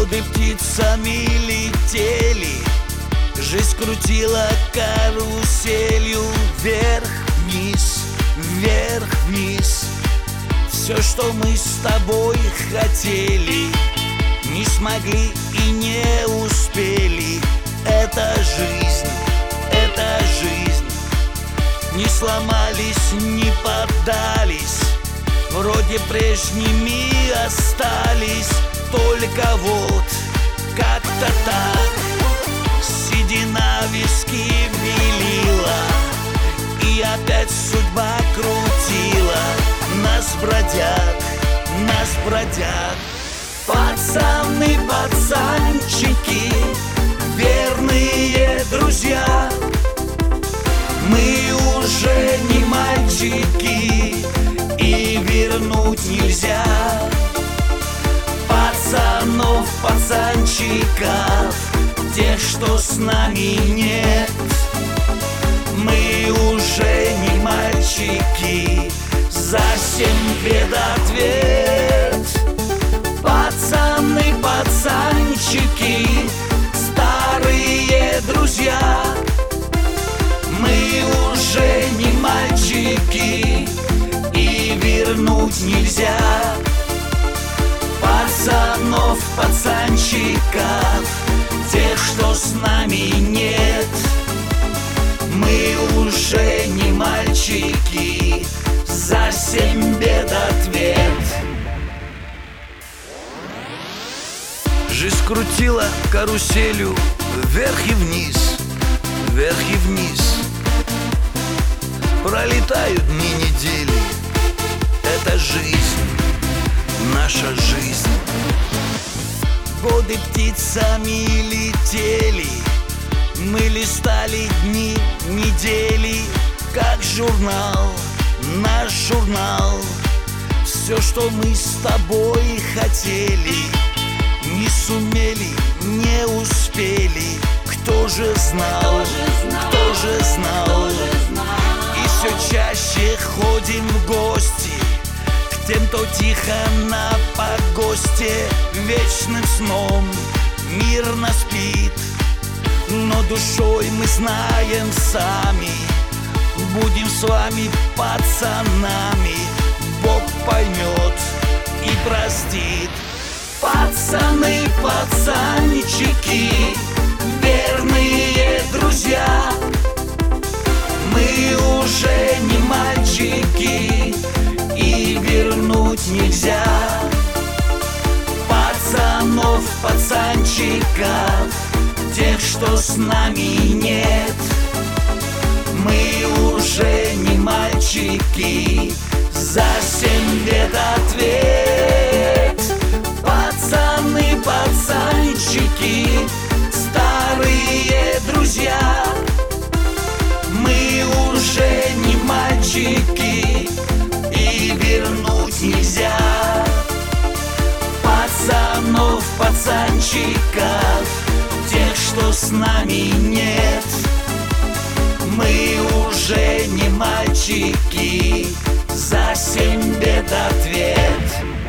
Годы птицами летели, жизнь крутила каруселью. Вверх-вниз, вверх-вниз. Все, что мы с тобой хотели, не смогли и не успели. Это жизнь, это жизнь. Не сломались, не поддались, вроде прежними остались. Только вот как-то так седина виски белила, и опять судьба крутила. Нас бродят, нас бродят пацаны, пацанчики, верные друзья. Мы уже не мальчики, и вернуть нельзя пацанов, пацанчиков, тех, что с нами нет. Мы уже не мальчики, за 7 бед ответ. Пацаны, пацанчики, старые друзья. Мы уже не мальчики, и вернуть нельзя пацанов, пацанчиков, тех, что с нами нет. Мы уже не мальчики, за 7 бед ответ. Жизнь крутила каруселью вверх и вниз, вверх и вниз. Пролетают дни, недели. Это жизнь, наша жизнь. Годы птицами летели, мы листали дни, недели, как журнал, наш журнал. Все, что мы с тобой хотели, не сумели, не успели. Кто же знал, кто же знал? И все чаще ходим в гости к тем, кто тихо на погосте вечным сном мирно спит. Но душой мы знаем сами, будем с вами пацанами. Бог поймет и простит. Пацаны, пацанчики, верные друзья. Мы уже не мальчики, и вернуть нельзя пацанов, пацанчиков, тех, что с нами нет. Мы уже не мальчики, за 7 бед ответ. Пацаны, пацанчики, старые друзья. Мы уже не мальчики, и вернуть нельзя пацанов, пацанчиков, тех, что с нами нет. Мы уже не мальчики, за 7 бед ответ.